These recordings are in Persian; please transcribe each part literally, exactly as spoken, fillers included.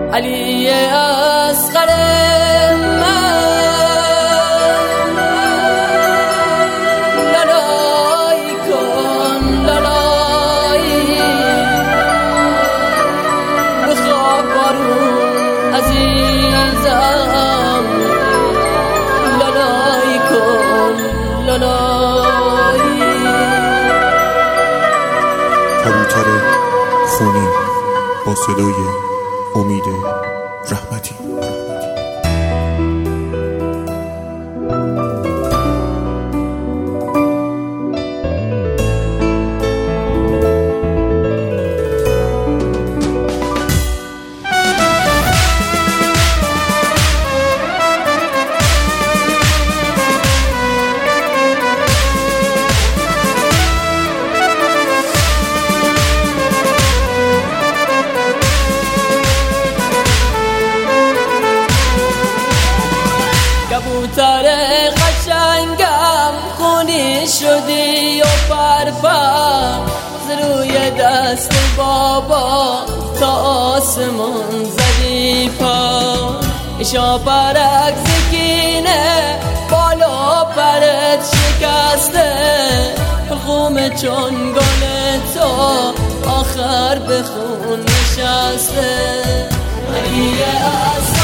علی اصغر من لالای کن لالایی بخواب بارون عزیزم لالای کن لالایی کبوتر خونین با صدای امید رحمتی. کبوتر قشنگم خونی شدی و پرپر ز روی دست بابا تا آسمون زدی پا ایشا پرک زکینه بالا پرت شکسته خلقوم چون گل تو آخر به خون نشسته علی اصغر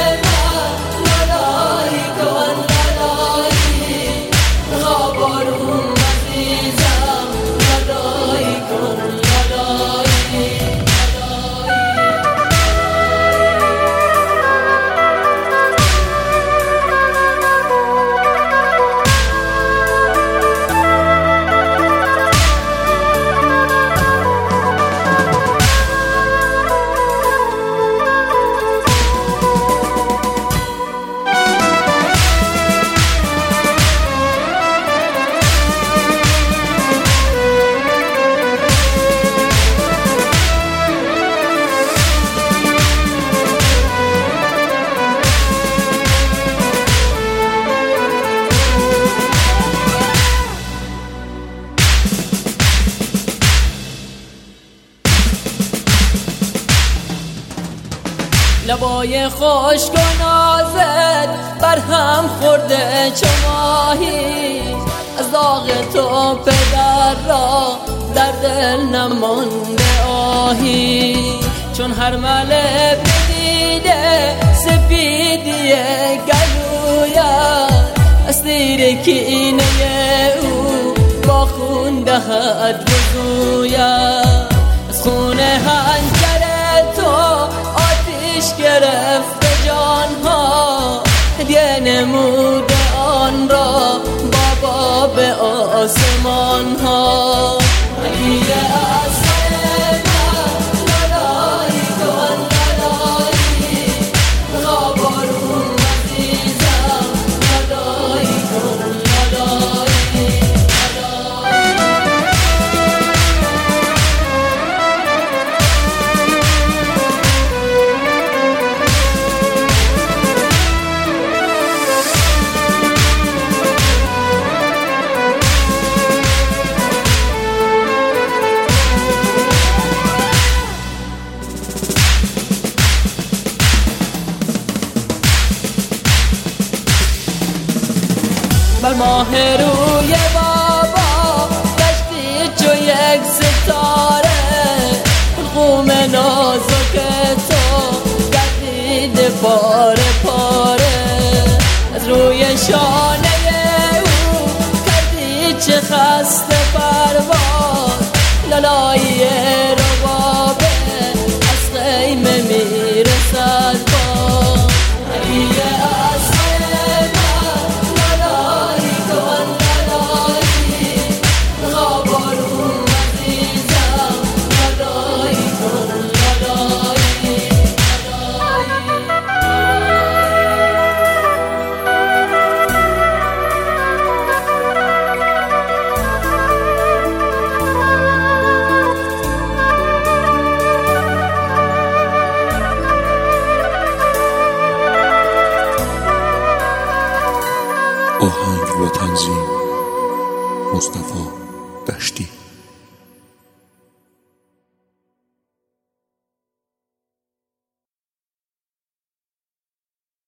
لبای خشک و نازت بر هم خورده چو ماهی از داغ تو پدر را در دل نمانده آهی چون هر مله بدیده سپیدی گلویت از تیر کینه او با خون دهد وضویت از خون حنجر تو گرفته جانها هدیه نموده آن را بابا به آسمان ها علی اصغر من لالای کن لالایی بخواب بارون عزیزم لالای کن لالایی بر ماه روی